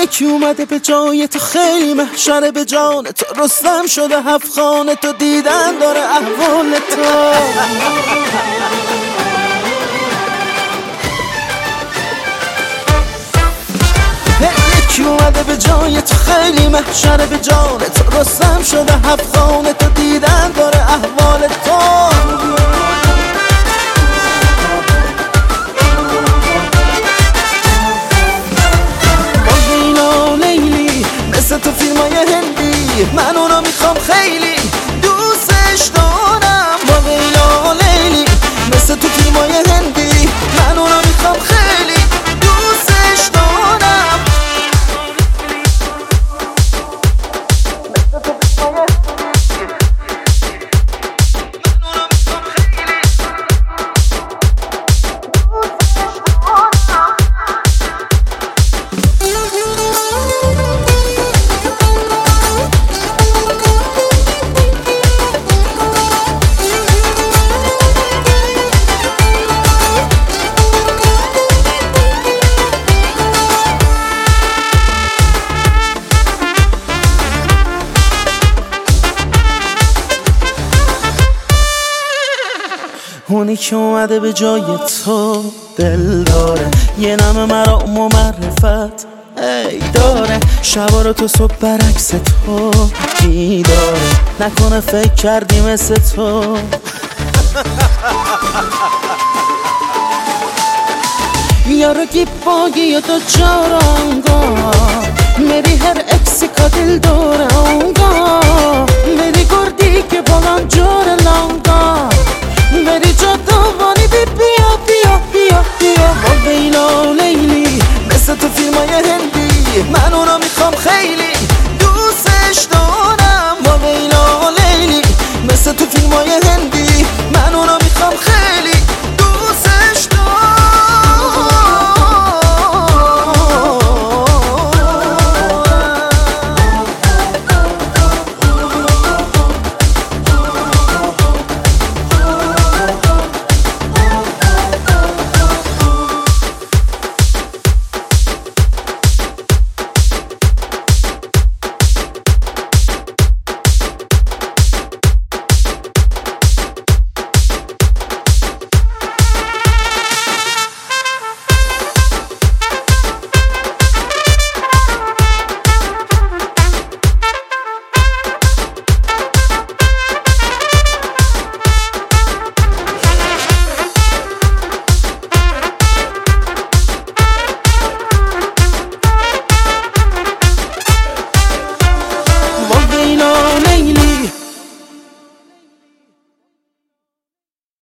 یکی اومده به جای تو خیلی محشره به جان تو، رستم شده 7 خانه تو، دیدن داره احوال تو. یکی اومده به جای تو خیلی محشره به جان تو، رستم شده 7 خانه تو، دیدن داره احوال تو. تو فیلمای هندی من اونو میخوام خیلی دوستش دارم، با لیلا لیلی مثل تو فیلمای هندی من اونو میخوام خیلی دوستش دارم. اونی که اومده به جای تو دل داره، یه نم مرام و معرفت ای داره، شبا رو تو صبح برعکس تو بیداره، نکنه فکر کردی مثل تو. یارو gibbogi io to gioranga meri her eksi ka dil doranга, mi ricordi che volan giornanga